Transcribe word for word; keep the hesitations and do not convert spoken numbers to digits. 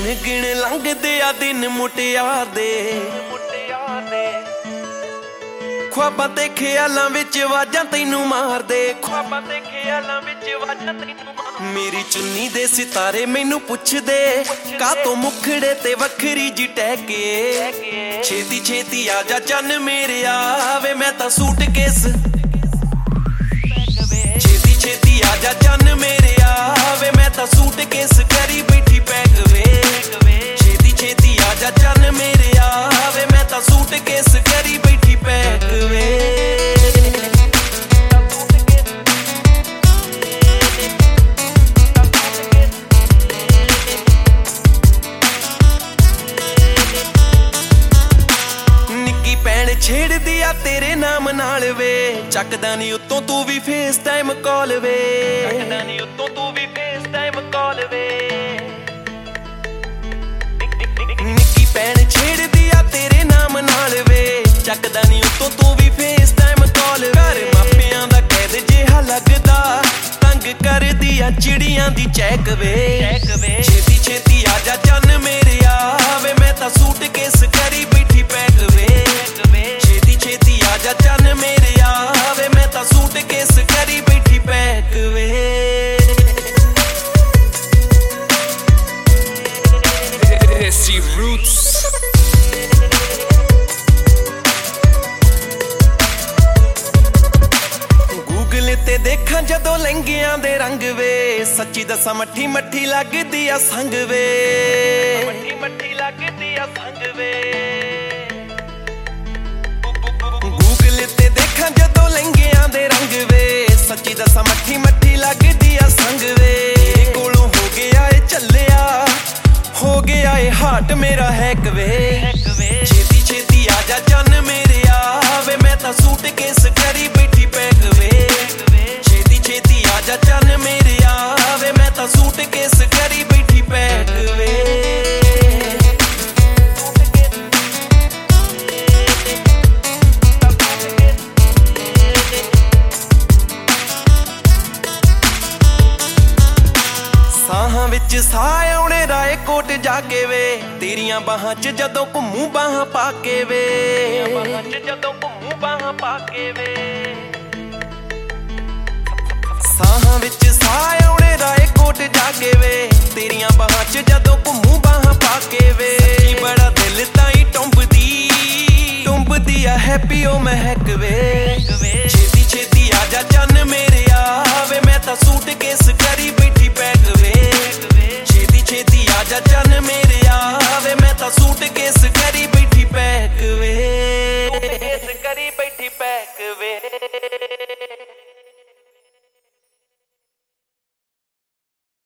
ਗਿਣ ਗਿਣ ਲੰਘਦੇ ਆ ਦਿਨ ਮੁਟਿਆਰ ਦੇ ख्वाबां ते ख्यालां विच वाजां तैनू मारदे ख्वाबां ते खयालां विच वाजां तैनू मारदे मेरी चुन्नी दे सितारे मैनू पुछदे कातों मुखड़े ते वखरी जी टहके छेती छेती आजा चन्न मेरे आवे मैं तां सूटकेस छेती छेती आजा चन्न मेरे आवे मैं तां सूटकेस करी बैठी पैक वे छेती छेती आजा चन्न मेरे आवे मैं तां सूटकेस करी बैठी पैक वे छेड़दी आ तेरे नाम नाल वे चकदा नी उत्तों तू भी फेस टाइम कॉल वे चकदा नी उत्तों तू भी फेस टाइम कॉल वे निक्की भैन छेड़दी आ तेरे नाम नाल वे चकदा नी उत्तों तू भी फेस टाइम कॉल घर मापियां दा कैद जिहा लगदा तंग करदी आ चिड़ियां दी चैक वे छेती छेती आजा चन्न मेरे आवे मैं तां सूटकेस करी बैठी पैक वे छेती आजा चन्न मेरे आवे मैं तां सूटकेस करी बैठी पैक वे Desi Roots गूगल ते देखां जदों लहंगियां दे रंग वे सच्ची दसां मट्ठी मट्ठी लगदी आ संग वे मट्ठी मट्ठी लगदी आ संग वे ते देखा जदों लहंगियां दे रंग वे सच्ची दसा मट्ठी मट्ठी लगदी आ संग वे कोलों हो गया ए चलिया हो गया ए हार्ट मेरा हैक वे छेती छेती आजा चन्न मेरे आवे मैं तां सूटकेस करी बैठी पैक वे छेती छेती आजा चन्न मेरे आवे मैं तां सूटकेस करी बैठी पैक वे ਸਾਹਾਂ ਵਿੱਚ ਸਾਹ ਆਉਣੇ ਰਾਏ ਕੋਟ ਜਾ ਕੇ ਵੇ ਤੇਰੀਆਂ ਬਾਹਾਂ 'ਚ ਜਦੋਂ ਘੁੰਮੂ ਬਾਹਾਂ ਪਾ ਕੇ ਵੇ ਬਾਹਾਂ 'ਚ ਜਦੋਂ ਘੁੰਮੂ ਬਾਹਾਂ ਪਾ ਕੇ ਵੇ ਸਾਹਾਂ ਵਿੱਚ ਸਾਹ ਆਉਣੇ ਰਾਏ ਕੋਟ ਜਾ ਕੇ ਵੇ ਤੇਰੀਆਂ ਬਾਹਾਂ 'ਚ ਜਦੋਂ ਘੁੰਮੂ ਬਾਹਾਂ ਪਾ ਕੇ ਵੇ ਸੱਚੀ ਬੜਾ ਦਿਲ ਤਾਈ ਟੁੰਬਦੀ ਟੁੰਬਦੀ ਆ ਹੈਪੀ ਉਹ ਮਹਿਕ ਵੇ ਛੇਤੀ ਛੇਤੀ ਆਜਾ ਚੰਨ ਮੇਰੇ ਆਵੇ ਮੈਂ ਤਾਂ ਸੂਟਕੇਸ ਕਰੀ ਬੈਠੀ ਪੈਕ ਵੇ ਛੇਤੀ ਛੇਤੀ ਆਜਾ ਚੰਨ ਮੇਰੇ ਆਵੇ ਮੈਂ ਤਾਂ ਸੂਟਕੇਸ ਕਰੀ ਬੈਠੀ ਪੈਕ ਵੇ ਕਰੀ ਬੈਠੀ ਪੈਕ ਵੇ